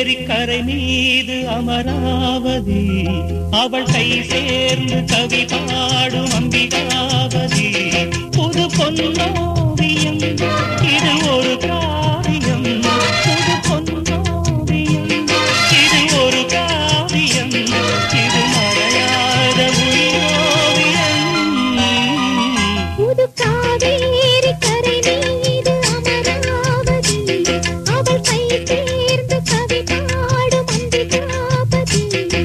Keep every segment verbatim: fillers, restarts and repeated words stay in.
காவேரி கரை மீது அமராவதி அவள் கை சேர்ந்து கவி பாடும் அம்பிகாவதி புது பொன்னோவியம் இது ஒரு காவியம் புது பொன்னோவியம் இது ஒரு காவியம் இது மறையாத உயிரோவியம் புது காவேரி கரை மீது அமராவதி அவள் கை சேர்ந்து கவி பாடும் அம்பிகாபதி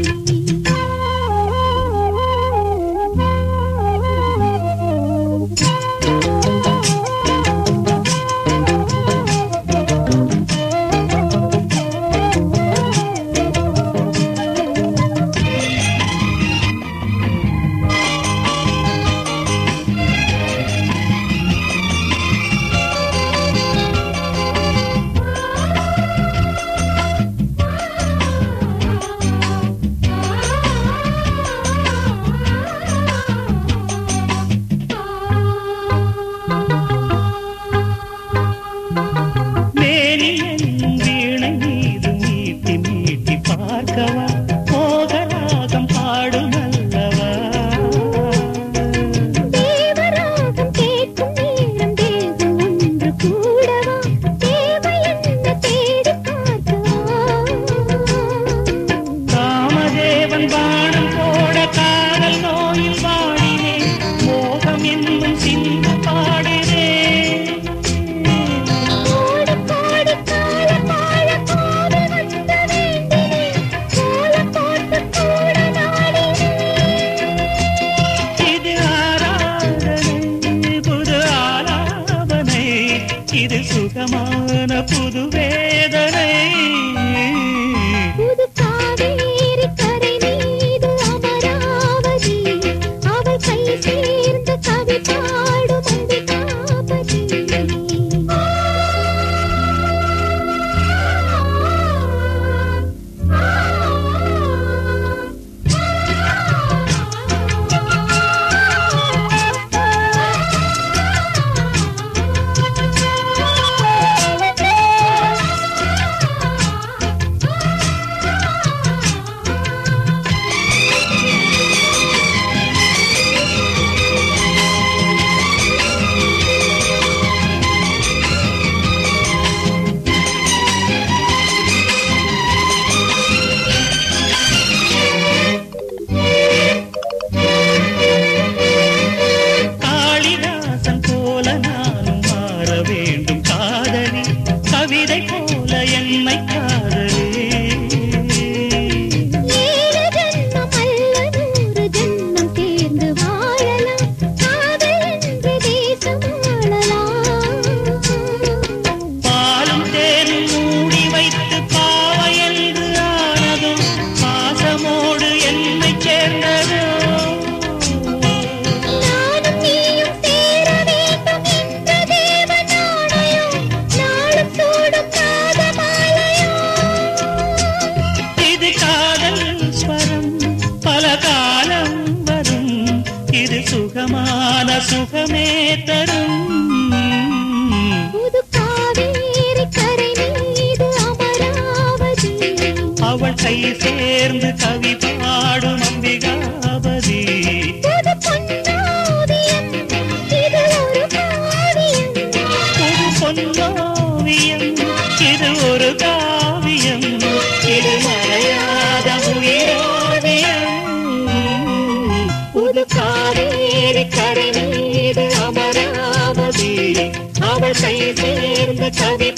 மோகராகம் பாடும் அல்லவா தேவராகம் கேட்கும் நேரம் தேவம் ஒன்று கூடவா தேவை என்ன தேடி பார்க்கவா காமதேவன் பானம் போட காதல் நோயில் வாடினேன் மோகம் என்னும் சிந்து பாடினேன் கோடி கோடி கால பாழ கோவில் வந்த வேண்டினேன் கோலம் போட்டு கூட நாடினேன் இது ஆராதனை புது ஆலாபனை இது சுகமான புது வேதனை புது காவேரி கரை மீது அமராவதி அவள் கை சேர்ந்து கவி பாடும் அம்பிகாபதி காளிதாசன் போல நானும் மாற வேண்டும் காதலி கவிதை போல என்னை காதலி ஏழு ஜென்மம் அல்ல நூறு ஜென்மம் சேர்ந்து வாழலாம் காதல் என்று தேசம் ஆளலாம் பாலும் தேனும் மூடி வைத்து பாவை என்று ஆனதும் பாசமோடு என்னை சேர்ந்ததோ நானும் நீயும் சேர வேண்டும் என்ற தேவ நாணயம் நாளும் சூடும் காதமாலயம் இது காதல் ஸ்வரம் பல காலம் வரும் இது சுகமான சுகமே தரும் புது காவேரி கரை மீது அமராவதி அவள் கை சேர்ந்து கவி பாடும் அம்பிகாபதி புது பொன்னோவியம் இது ஒரு காவியம் புது பொன்னோவியம் இது ஒரு காவியம் இது மறையாத உயிரோவியம் புது காவேரி கரை மீது அமராவதி அவள் கை சேர்ந்து கவி